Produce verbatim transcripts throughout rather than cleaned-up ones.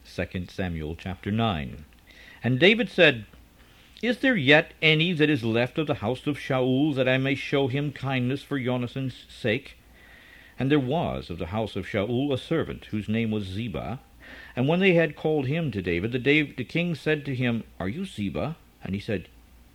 Second Samuel chapter nine. And David said, Is there yet any that is left of the house of Shaul, that I may show him kindness for Jonathan's sake? And there was of the house of Shaul a servant, whose name was Ziba. And when they had called him to David, the, Dav- the king said to him, Are you Ziba? And he said,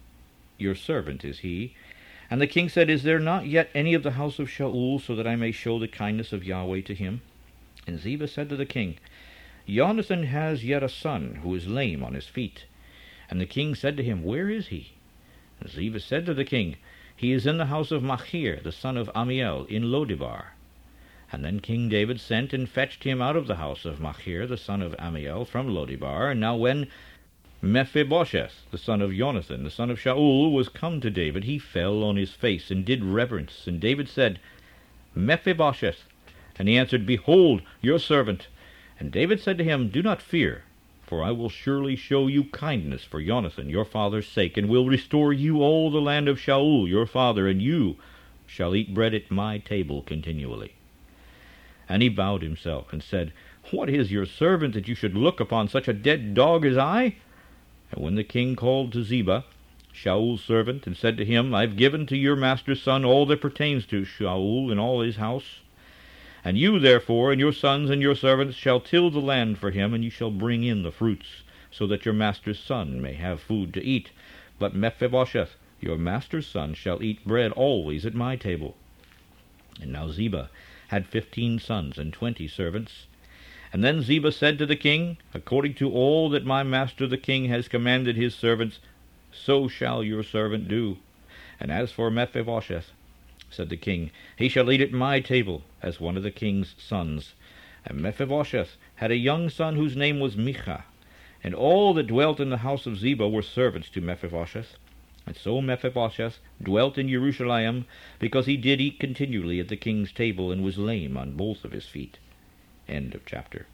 Your servant is he. And the king said, Is there not yet any of the house of Shaul, so that I may show the kindness of Yahweh to him? And Ziba said to the king, Jonathan has yet a son, who is lame on his feet. And the king said to him, Where is he? And Ziba said to the king, He is in the house of Machir, the son of Amiel, in Lodebar. And then King David sent and fetched him out of the house of Machir, the son of Amiel, from Lodebar. And now when Mephibosheth, the son of Jonathan, the son of Shaul, was come to David, he fell on his face and did reverence. And David said, Mephibosheth. And he answered, Behold, your servant. And David said to him, Do not fear, for I will surely show you kindness for Jonathan your father's sake, and will restore you all the land of Shaul your father, and you shall eat bread at my table continually. And he bowed himself, and said, What is your servant, that you should look upon such a dead dog as I? And when the king called to Ziba, Shaul's servant, and said to him, I have given to your master's son all that pertains to Shaul and all his house. And you, therefore, and your sons and your servants shall till the land for him, and you shall bring in the fruits, so that your master's son may have food to eat. But Mephibosheth, your master's son, shall eat bread always at my table. And now Ziba had fifteen sons and twenty servants. And then Ziba said to the king, According to all that my master the king has commanded his servants, so shall your servant do. And as for Mephibosheth, said the king, he shall eat at my table as one of the king's sons. And Mephibosheth had a young son whose name was Micha. And all that dwelt in the house of Ziba were servants to Mephibosheth. And so Mephibosheth dwelt in Jerusalem, because he did eat continually at the king's table, and was lame on both of his feet. End of chapter.